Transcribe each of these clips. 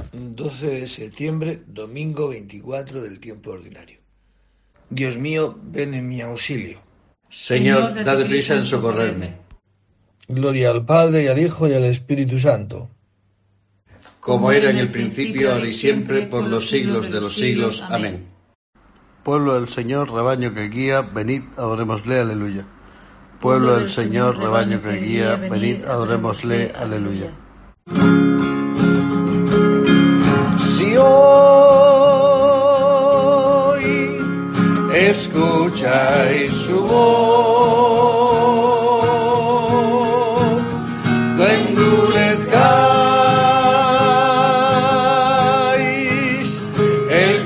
12 de septiembre, domingo 24 del tiempo ordinario. Dios mío, ven en mi auxilio. Señor, date prisa en socorrerme. Gloria al Padre, y al Hijo, y al Espíritu Santo. Como era en el principio, ahora y siempre, por los siglos de los siglos. Amén. Pueblo del Señor, rebaño que guía, venid, adorémosle, aleluya. Pueblo del Señor, rebaño que guía, venid, adorémosle, aleluya. Si hoy escucháis su voz, no endurezcáis el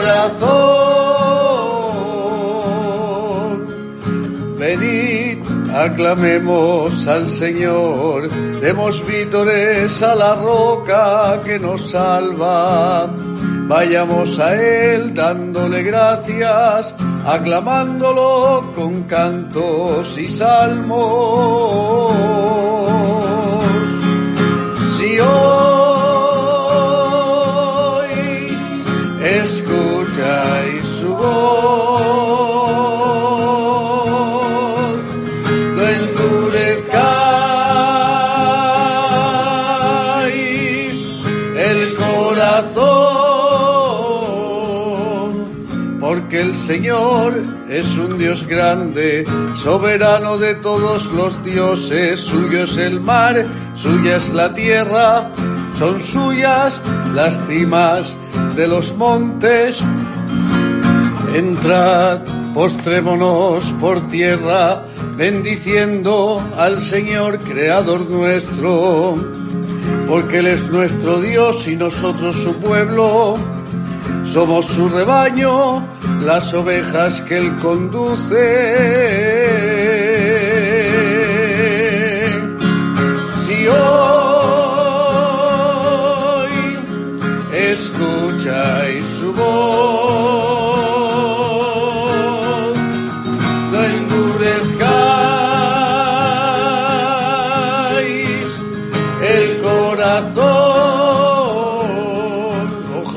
corazón. Venid, aclamemos al Señor, demos vítores a la roca que nos salva. Vayamos a Él dándole gracias, aclamándolo con cantos y salmos. Si hoy escucháis su voz, no endurezcáis el corazón, porque el Señor es un Dios grande, soberano de todos los dioses. Suyo es el mar, suya es la tierra, son suyas las cimas de los montes. Entrad, postrémonos por tierra, bendiciendo al Señor, Creador nuestro, porque Él es nuestro Dios y nosotros su pueblo. Somos su rebaño, las ovejas que Él conduce. Si hoy escucháis su voz, no endurezcáis el corazón.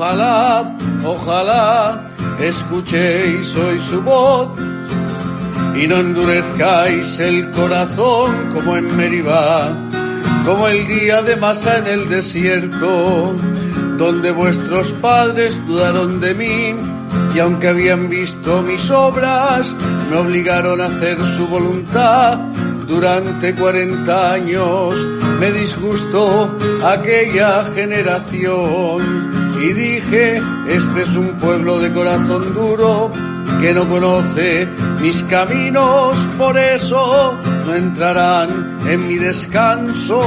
Ojalá escuchéis hoy su voz y no endurezcáis el corazón como en Meribá, como el día de Masá en el desierto, donde vuestros padres dudaron de mí y aunque habían visto mis obras, me obligaron a hacer su voluntad. Durante 40 años me disgustó aquella generación y dije, este es un pueblo de corazón duro que no conoce mis caminos, por eso no entrarán en mi descanso.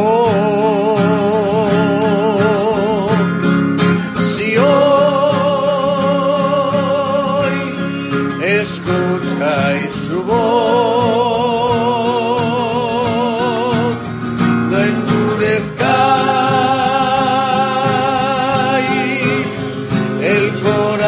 Si hoy escucháis su voz, no endurezcáis el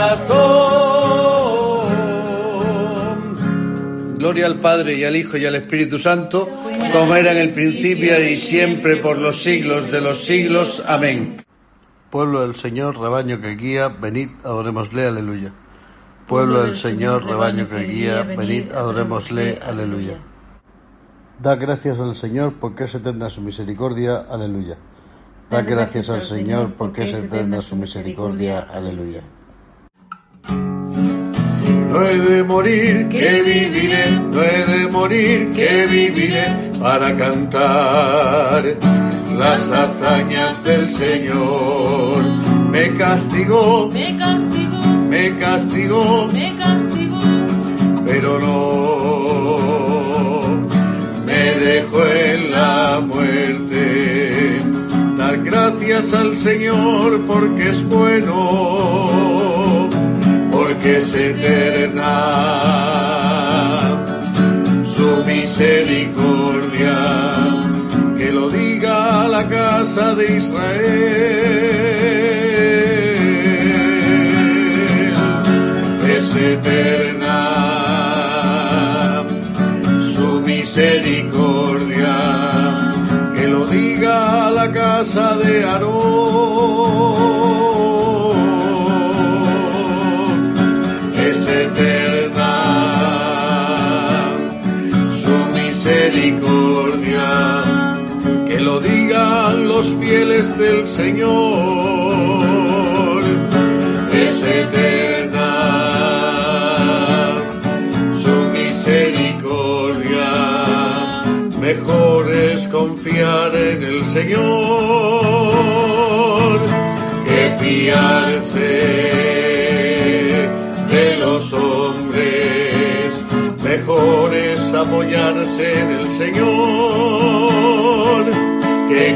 corazón. Gloria al Padre, y al Hijo, y al Espíritu Santo, como era en el principio, y siempre, por los siglos de los siglos. Amén. Pueblo del Señor, rebaño que guía, venid, adorémosle, aleluya. Pueblo del Señor, rebaño que guía, venid, adorémosle, aleluya. Da gracias al Señor porque es eterna su misericordia, aleluya. Da gracias al Señor porque es eterna su misericordia, aleluya. No he de morir, que viviré, no he de morir, que viviré, para cantar las hazañas del Señor. Me castigó, pero no me dejó en la muerte. Dar gracias al Señor porque es bueno, porque es eterna su misericordia. Que lo diga la casa de Israel. Es eterna su misericordia. Que lo diga la casa de Aarón. Es eterna su misericordia, que lo digan los fieles del Señor. Es eterna su misericordia, mejor es confiar en el Señor que fiarse de los hombres. Mejor es apoyarse en el Señor que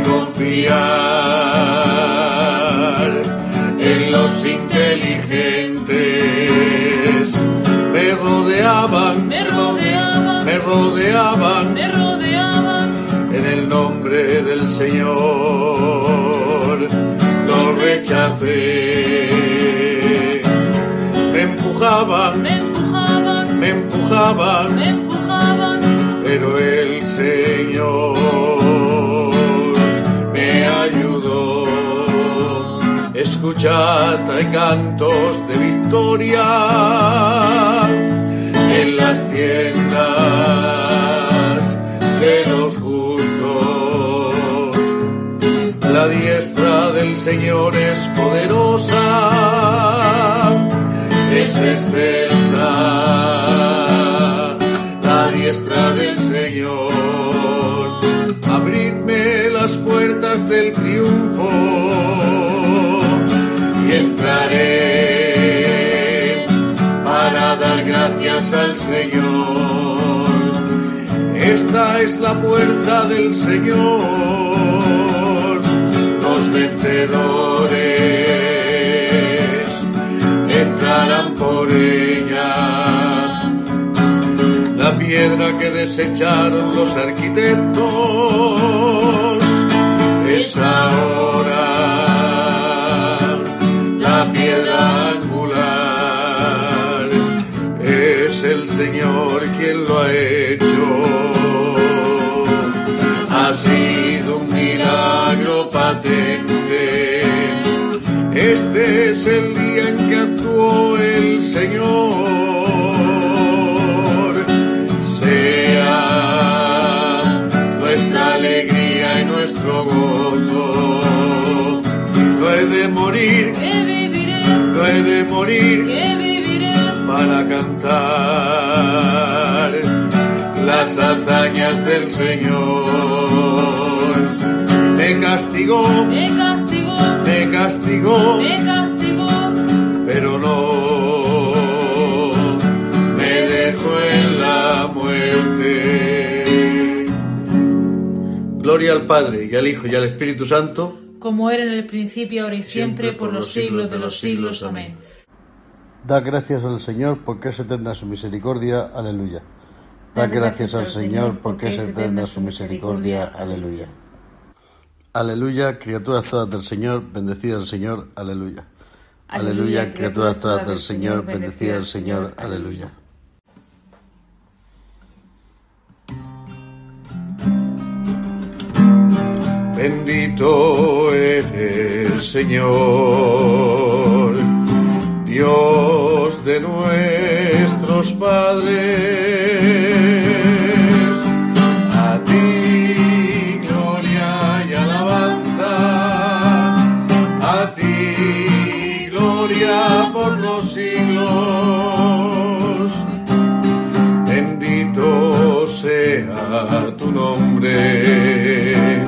confiar en los inteligentes. Me rodeaban, en el nombre del Señor los rechacé. Me empujaban, pero el Señor me ayudó. Escuchad, hay cantos de victoria en las tiendas de los justos. La diestra del Señor es poderosa, es excelsa. La diestra del Señor, abridme las puertas del triunfo y entraré para dar gracias al Señor. Esta es la puerta del Señor, los vencedores entrarán por ella. La piedra que desecharon los arquitectos es ahora la piedra angular. Es el Señor quien lo ha hecho. Ha sido un milagro patente. Este es el día en que actuó el Señor. Sea nuestra alegría y nuestro gozo. No he de morir, que viviré, no he de morir, que viviré, para cantar las hazañas del Señor. Me castigó, me castigó, me castigó, me castigó, pero no me dejó en la muerte. Gloria al Padre, y al Hijo, y al Espíritu Santo, como era en el principio, ahora y siempre, por los siglos de los siglos. Amén. Da gracias al Señor porque es eterna su misericordia. Aleluya. Da gracias al Señor porque es eterna su misericordia. Aleluya. Aleluya, criaturas todas del Señor, bendecida el Señor. Aleluya. Aleluya, criaturas todas del Señor, bendecida el Señor. Aleluya. bendito eres, Señor, Dios de nuestros padres. A ti gloria y alabanza, a ti gloria por los siglos. Bendito sea tu nombre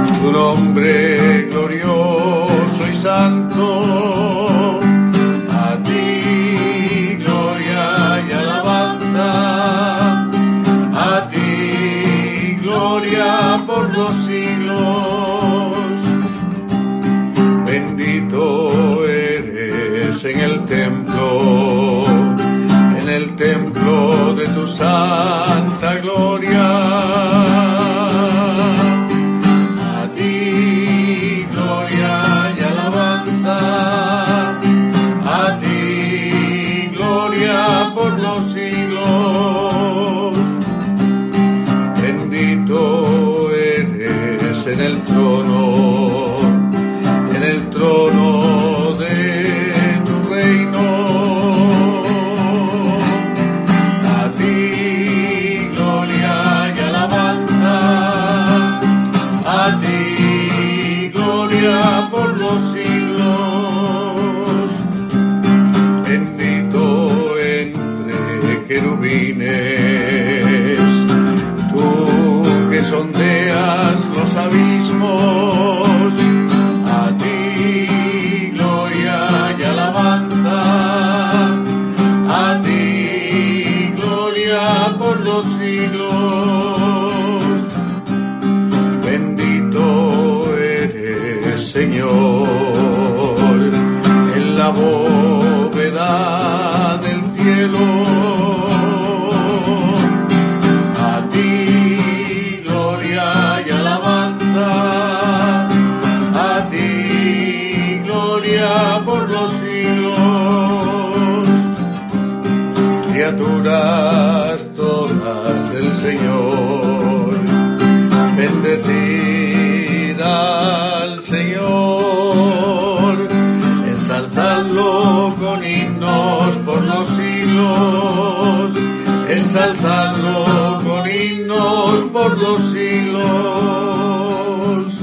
glorioso y santo. A ti gloria y alabanza, a ti gloria por los siglos. Bendito eres en el templo de tu santa gloria. Por los siglos, bendito eres en el trono de tu reino. A ti gloria y alabanza, a ti gloria por los siglos. Bendito entre querubines, tú que sondeas los abismos, a ti gloria y alabanza, a ti gloria por los siglos. Bendito eres, Señor, en la bóveda del cielo. A ti gloria y alabanza, a ti gloria por los siglos. Criaturas todas del Señor, bendecid al Señor, ensalzadlo con himnos por los siglos, ensalzadlo con himnos por los siglos.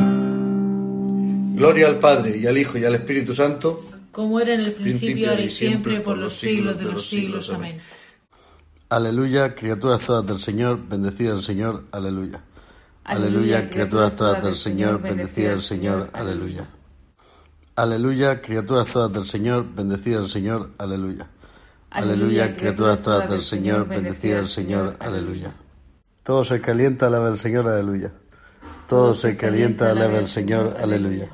Gloria al Padre, y al Hijo, y al Espíritu Santo, como era en el principio, ahora y siempre, por los siglos de los siglos. Amén. Aleluya, criaturas todas del Señor, bendecida al Señor, aleluya. Aleluya, criaturas todas del Señor, bendecida al Señor, aleluya. Aleluya, criaturas todas del Señor, bendecida al Señor, aleluya. Aleluya, criaturas todas del Señor, bendecida al Señor, aleluya. Todo se calienta, alaba al Señor, aleluya. Todo se calienta, alaba al Señor, aleluya.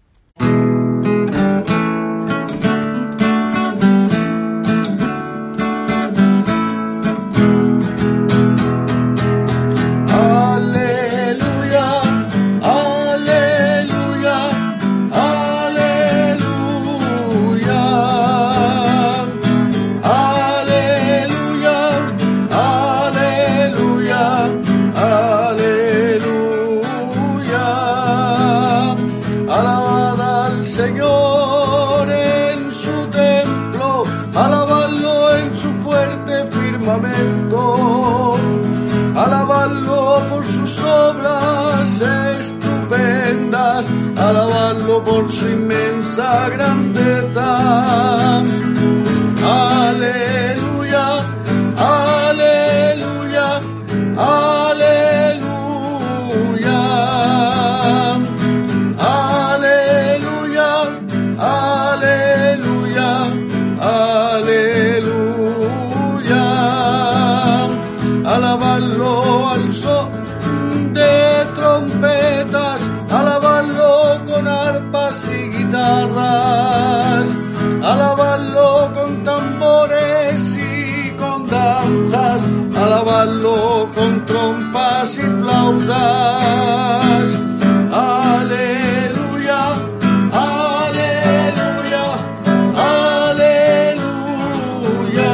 Alabadlo por sus obras estupendas, alabadlo por su inmensa grandeza. Aleluya, aleluya, aleluya, aleluya, aleluya, aleluya. Alabadlo al son de trompetas, alabadlo con arpas y guitarras, alabadlo con tambores y con danzas, alabadlo con trompas y flautas. Aleluya, aleluya, aleluya.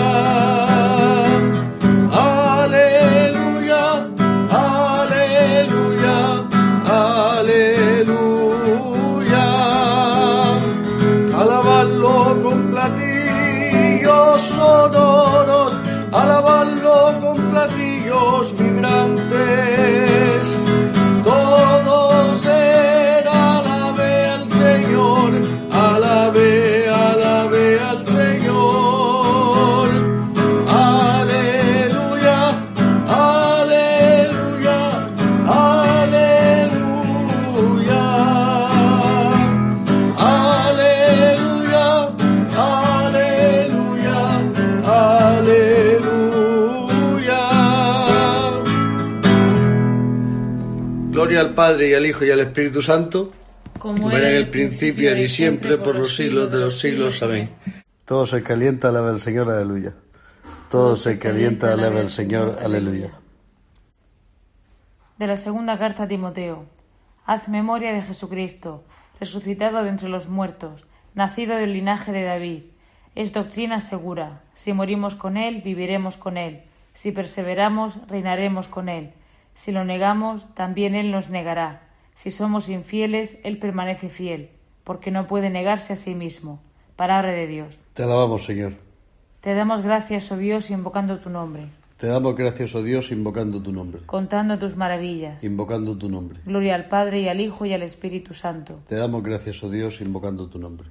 Sonoros, alabadlo con platillos vibrantes. Todo será alabe al Señor, alabe, alabe al Señor. Aleluya, aleluya, aleluya. Aleluya, aleluya. Aleluya. Gloria al Padre, y al Hijo, y al Espíritu Santo, como era en el principio, ahora y siempre, por los siglos de los siglos. Amén. Todo se calienta, alaba al Señor, aleluya. Todo se calienta, alaba al Señor, aleluya. De la segunda carta a Timoteo. Haz memoria de Jesucristo, resucitado de entre los muertos, nacido del linaje de David. Es doctrina segura. Si morimos con Él, viviremos con Él. Si perseveramos, reinaremos con Él. Si lo negamos, también Él nos negará. Si somos infieles, Él permanece fiel, porque no puede negarse a sí mismo. Palabra de Dios. Te alabamos, Señor. Te damos gracias, oh Dios, invocando tu nombre, Te damos gracias, oh Dios, invocando tu nombre. contando tus maravillas. Invocando tu nombre. Gloria al Padre, y al Hijo, y al Espíritu Santo. Te damos gracias, oh Dios, invocando tu nombre.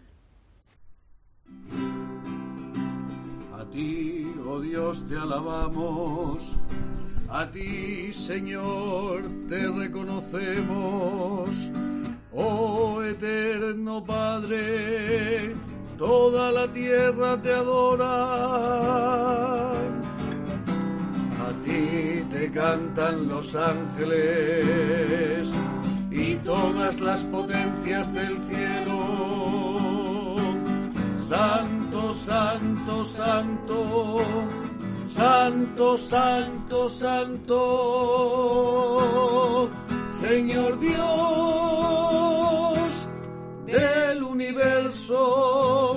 A ti, oh Dios, te alabamos. A ti, Señor, te reconocemos. Oh eterno Padre, toda la tierra te adora. A ti te cantan los ángeles y todas las potencias del cielo. Santo, santo, santo, santo, santo, santo, Señor Dios del universo.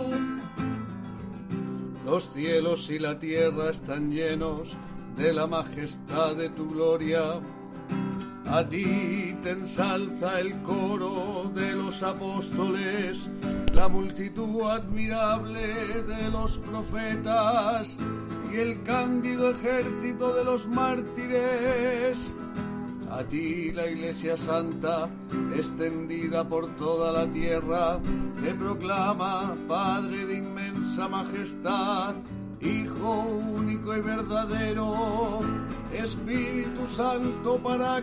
Los cielos y la tierra están llenos de la majestad de tu gloria. A ti te ensalza el coro de los apóstoles, la multitud admirable de los profetas y el cándido ejército de los mártires. A ti la Iglesia Santa, extendida por toda la tierra, te proclama Padre de inmensa majestad, Hijo único y verdadero, Espíritu Santo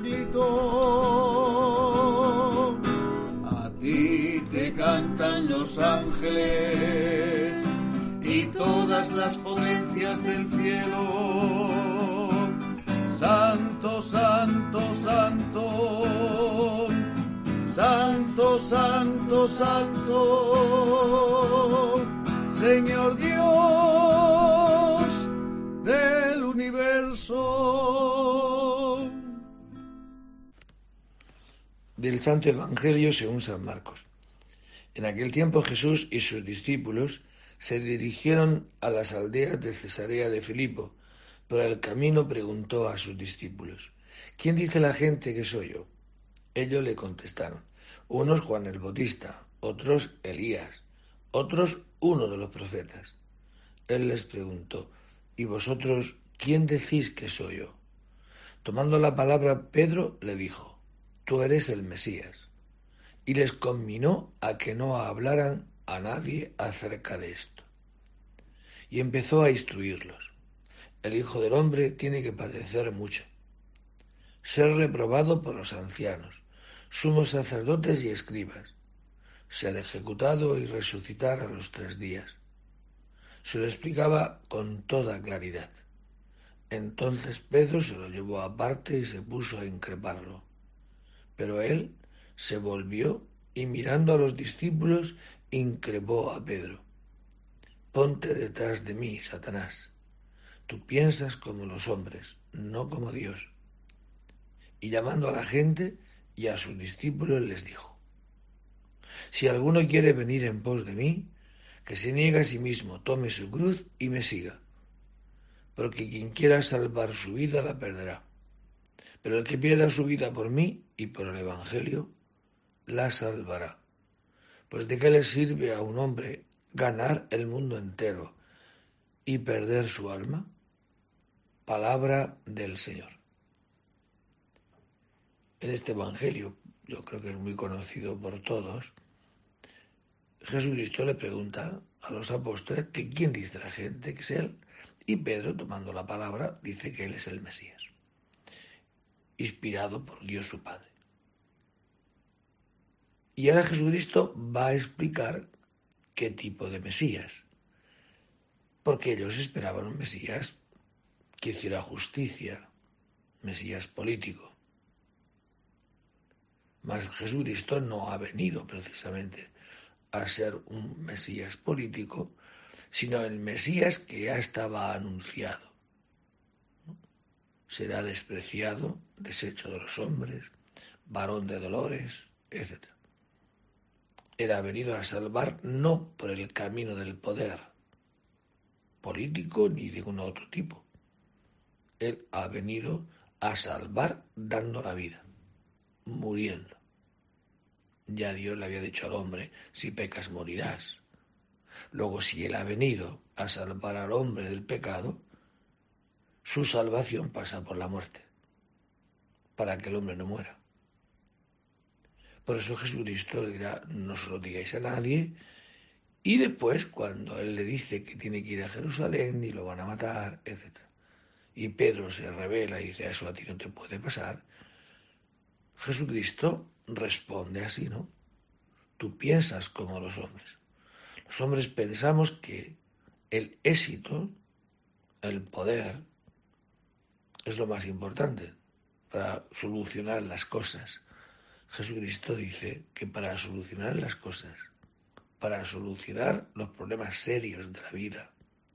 Paráclito. A ti te cantan los ángeles y todas las potencias del cielo. Santo, santo, santo, santo, santo, santo, Señor Dios del universo. Del Santo Evangelio según San Marcos. En aquel tiempo Jesús y sus discípulos se dirigieron a las aldeas de Cesarea de Filipo. Por el camino preguntó a sus discípulos: ¿Quién dice la gente que soy yo? Ellos le contestaron: unos Juan el Bautista, otros Elías, otros uno de los profetas. Él les preguntó: ¿y vosotros quién decís que soy yo? Tomando la palabra, Pedro le dijo: tú eres el Mesías. Y les conminó a que no hablaran a nadie acerca de esto. Y empezó a instruirlos: el Hijo del Hombre tiene que padecer mucho, ser reprobado por los ancianos, sumos sacerdotes y escribas, ser ejecutado y resucitar a los 3 días. Se lo explicaba con toda claridad. Entonces Pedro se lo llevó aparte y se puso a increparlo. Pero él se volvió y mirando a los discípulos increpó a Pedro: ponte detrás de mí, Satanás. Tú piensas como los hombres, no como Dios. Y llamando a la gente y a sus discípulos les dijo: si alguno quiere venir en pos de mí, que se niegue a sí mismo, tome su cruz y me siga. Porque quien quiera salvar su vida la perderá. Pero el que pierda su vida por mí y por el Evangelio, la salvará. Pues ¿de qué le sirve a un hombre ganar el mundo entero y perder su alma? Palabra del Señor. En este Evangelio, yo creo que es muy conocido por todos, Jesucristo le pregunta a los apóstoles que quién dice la gente que es él, y Pedro, tomando la palabra, dice que él es el Mesías, inspirado por Dios su Padre. Y ahora Jesucristo va a explicar qué tipo de Mesías, porque ellos esperaban un Mesías que hiciera justicia, Mesías político. Mas Jesucristo no ha venido precisamente a ser un Mesías político, sino el Mesías que ya estaba anunciado. Será despreciado, deshecho de los hombres, varón de dolores, etc. Era venido a salvar no por el camino del poder político ni de ningún otro tipo. Él ha venido a salvar dando la vida, muriendo, Ya Dios le había dicho al hombre, si pecas morirás. Luego, si Él ha venido a salvar al hombre del pecado, su salvación pasa por la muerte, para que el hombre no muera. Por eso Jesucristo dirá, no se lo digáis a nadie, y después, cuando Él le dice que tiene que ir a Jerusalén y lo van a matar, etc. Y Pedro se revela y dice, eso a ti no te puede pasar, Jesucristo responde así, ¿no? Tú piensas como los hombres. Los hombres pensamos que el éxito, el poder, es lo más importante para solucionar las cosas. Jesucristo dice que para solucionar las cosas, para solucionar los problemas serios de la vida,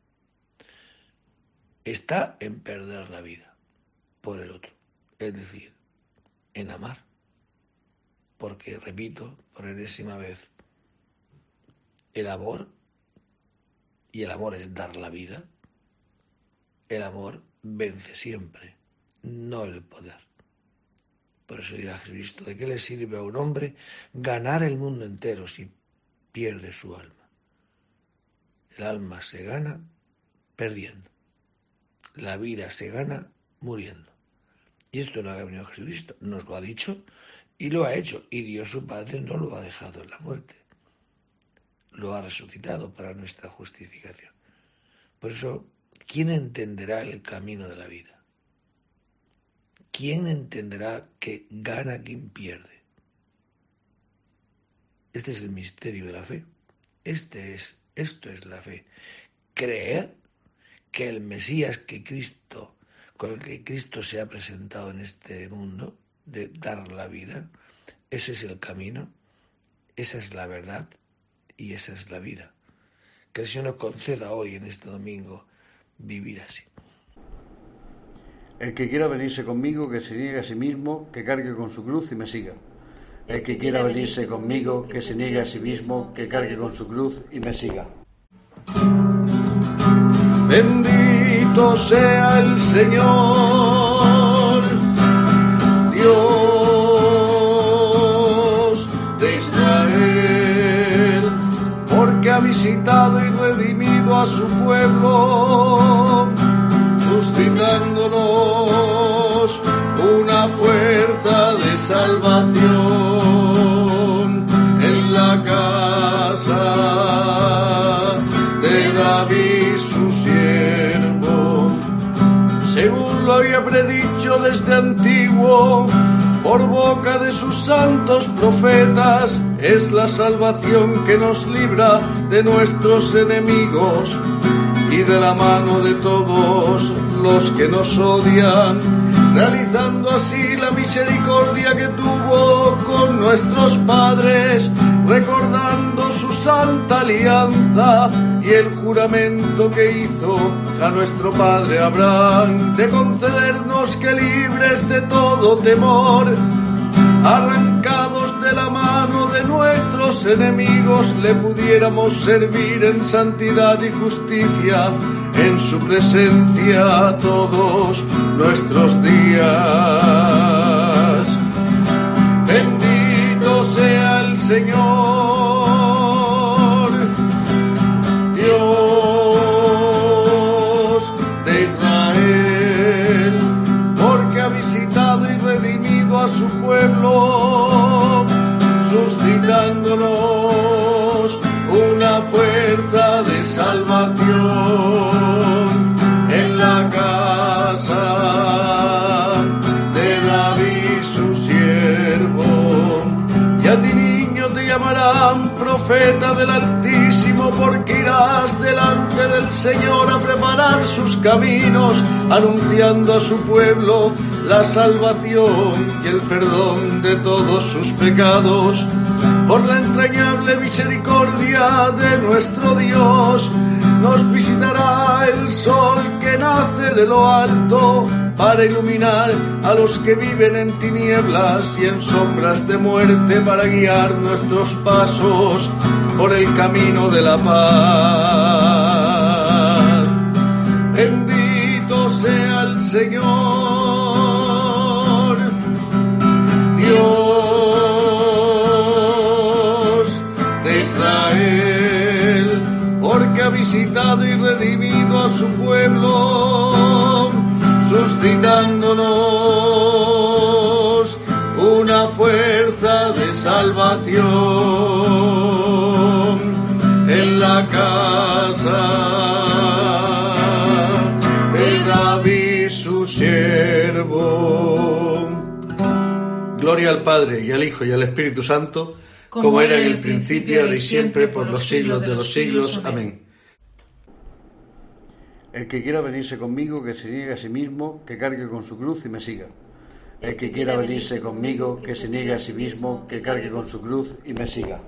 está en perder la vida por el otro, es decir, en amar. Porque, repito, por enésima vez, el amor, y el amor es dar la vida, el amor vence siempre, no el poder. Por eso dirá Jesucristo, ¿de qué le sirve a un hombre ganar el mundo entero si pierde su alma? El alma se gana perdiendo, la vida se gana muriendo. Y esto no ha venido Jesucristo, nos lo ha dicho y lo ha hecho. Y Dios su Padre no lo ha dejado en la muerte, lo ha resucitado para nuestra justificación. Por eso, ¿quién entenderá el camino de la vida? ¿Quién entenderá que gana quien pierde? Este es el misterio de la fe. Esto es la fe. Creer que el Mesías con el que Cristo se ha presentado en este mundo, de dar la vida, ese es el camino, esa es la verdad y esa es la vida. Que el Señor nos conceda hoy, en este domingo, vivir así. El que quiera venirse conmigo, que se niegue a sí mismo, que cargue con su cruz y me siga. El que quiera venirse conmigo, que se niegue a sí mismo, que cargue con su cruz y me siga. Bendito sea el Señor, Dios de Israel, porque ha visitado y redimido a su pueblo, suscitándonos una fuerza de salvación en la casa de David su siervo, según lo había predicho desde antiguo por boca de sus santos profetas. Es la salvación que nos libra de nuestros enemigos y de la mano de todos los que nos odian, realizando así la misericordia que tuvo con nuestros padres, recordando su santa alianza y el juramento que hizo a nuestro padre Abraham, de concedernos que, libres de todo temor, arrancados de la mano de nuestros enemigos, le pudiéramos servir en santidad y justicia en su presencia todos nuestros días. Bendito sea el Señor, Dios de Israel, porque ha visitado y redimido a su pueblo, suscitándonos una fuerza de salvación en la casa de David su siervo. Y a ti, niño, te llamarán profeta del Altísimo, porque irás delante del Señor a preparar sus caminos, anunciando a su pueblo la salvación y el perdón de todos sus pecados. Por la entrañable misericordia de nuestro Dios, nos visitará el sol que nace de lo alto, para iluminar a los que viven en tinieblas y en sombras de muerte, para guiar nuestros pasos por el camino de la paz. Bendito sea el Señor, Dios rescatado y redimido a su pueblo, suscitándonos una fuerza de salvación en la casa de David su siervo. Gloria al Padre, y al Hijo, y al Espíritu Santo, como era en el principio, ahora y siempre, por los siglos de los siglos. Amén. El que quiera venirse conmigo, que se niegue a sí mismo, que cargue con su cruz y me siga. El que quiera venirse conmigo, que se niegue a sí mismo, que cargue con su cruz y me siga.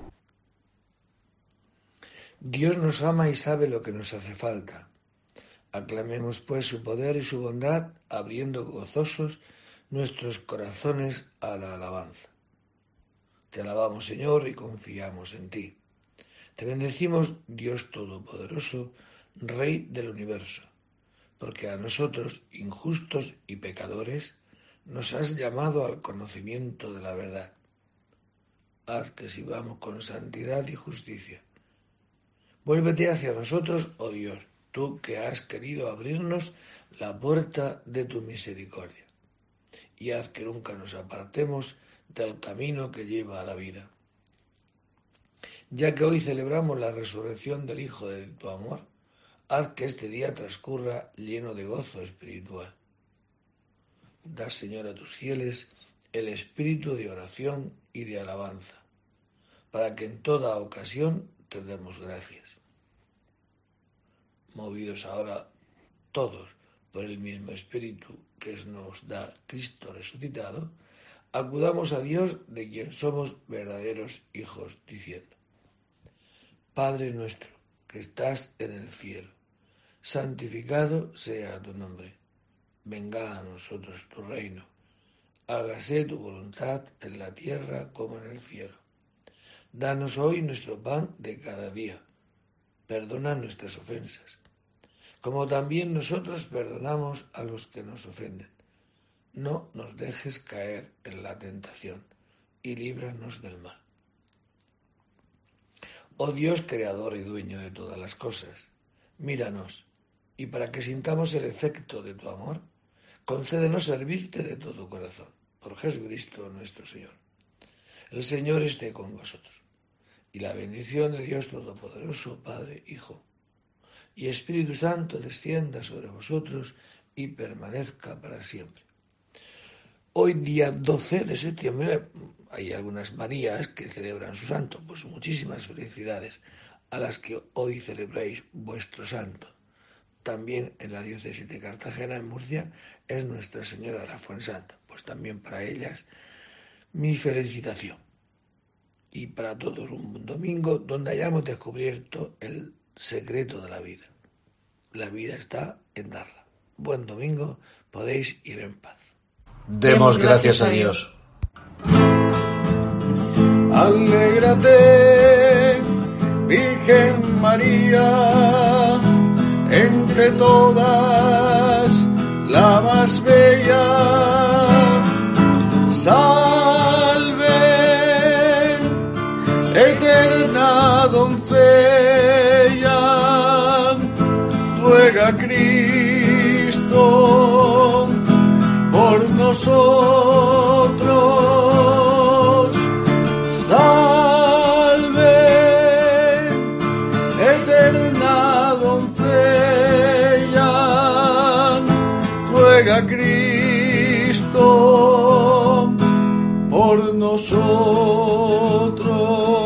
Dios nos ama y sabe lo que nos hace falta. Aclamemos pues su poder y su bondad, abriendo gozosos nuestros corazones a la alabanza. Te alabamos, Señor, y confiamos en ti. Te bendecimos, Dios Todopoderoso, Rey del universo, porque a nosotros, injustos y pecadores, nos has llamado al conocimiento de la verdad. Haz que sirvamos con santidad y justicia. Vuélvete hacia nosotros, oh Dios, tú que has querido abrirnos la puerta de tu misericordia, y haz que nunca nos apartemos del camino que lleva a la vida. Ya que hoy celebramos la resurrección del Hijo de tu amor, haz que este día transcurra lleno de gozo espiritual. Da, Señor, a tus fieles el espíritu de oración y de alabanza, para que en toda ocasión te demos gracias. Movidos ahora todos por el mismo espíritu que nos da Cristo resucitado, acudamos a Dios, de quien somos verdaderos hijos, diciendo: Padre nuestro, que estás en el cielo, santificado sea tu nombre. Venga a nosotros tu reino. Hágase tu voluntad en la tierra como en el cielo. Danos hoy nuestro pan de cada día. Perdona nuestras ofensas, como también nosotros perdonamos a los que nos ofenden. No nos dejes caer en la tentación, y líbranos del mal. Oh Dios, creador y dueño de todas las cosas, míranos, y para que sintamos el efecto de tu amor, concédenos servirte de todo corazón, por Jesucristo nuestro Señor. El Señor esté con vosotros, y la bendición de Dios Todopoderoso, Padre, Hijo y Espíritu Santo descienda sobre vosotros y permanezca para siempre. Hoy, día 12 de septiembre, hay algunas Marías que celebran su santo. Pues muchísimas felicidades a las que hoy celebráis vuestro santo. También en la diócesis de Cartagena, en Murcia, es Nuestra Señora de la Fuensanta. Pues también para ellas mi felicitación. Y para todos un domingo donde hayamos descubierto el secreto de la vida. La vida está en darla. Buen domingo, podéis ir en paz. Demos gracias a Dios. Alégrate, Virgen María, entre todas la más bella. Salve, eterna doncella, ruega a Cristo por nosotros. Salve, eterna doncella, ruega a Cristo por nosotros.